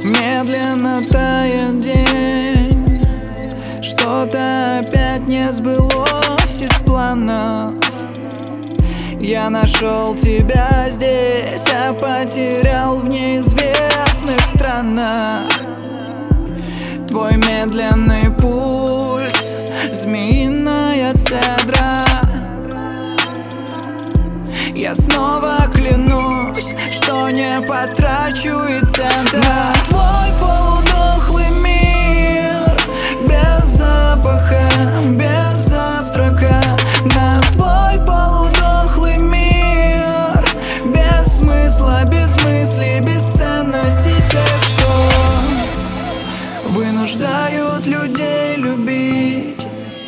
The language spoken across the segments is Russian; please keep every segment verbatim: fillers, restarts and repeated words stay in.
Медленно тает день, что-то опять не сбылось из планов. Я нашел тебя здесь, а потерял в неизвестных странах. Твой медленный пульс, змеиная цедра. Я снова клянусь, что не потрачу и цента на твой полудохлый мир, без запаха, без завтрака. На твой полудохлый мир, без смысла, без мыслей, без ценности тех, что вынуждают людей любить.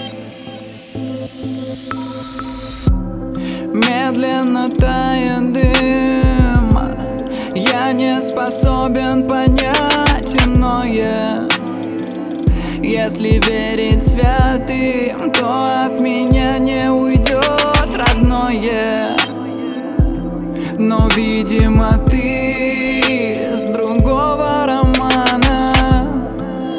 Медленно тает дым, я не способен понять иное. Если верить святым, то от меня не уйдет родное. Но, видимо, ты с другого романа.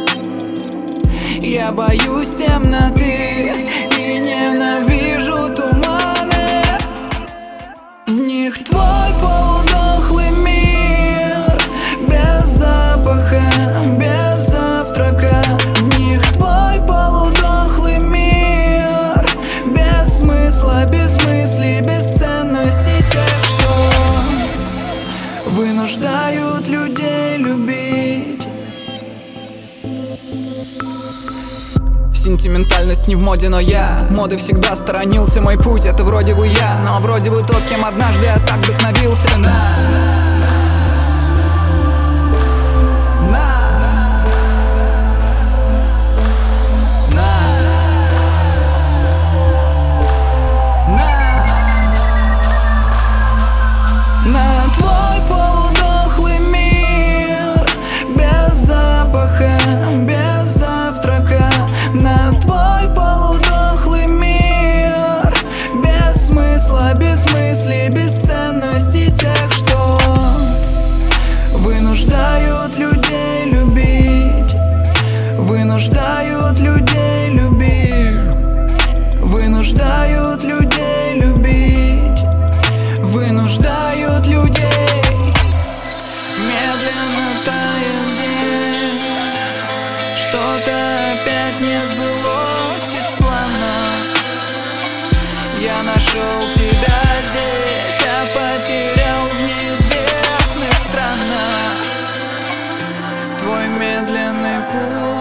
Я боюсь темноты и ненавижу туманы. В них твой полудохлый мир, без запаха, без завтрака. В них твой полудохлый мир, без смысла, без мыслей, без ценности тех, что вынуждают людей любить. Сентиментальность не в моде, но я моды всегда сторонился. Мой путь — это вроде бы я, но вроде бы тот, кем однажды я так вдохновился. На, на, на, на, на твой полудохлый мир, без запаха, без завтрака. На твой полудохлый мир, без смысла, без мыслей, без ценности тех, что вынуждают людей любить. Вынуждают людей любить. Вынуждают людей любить. Вынуждают людей. Медленно тает день, что-то опять не сбылось из плана. Я нашел тебя здесь, а потерял в неизвестных странах. Твой медленный путь.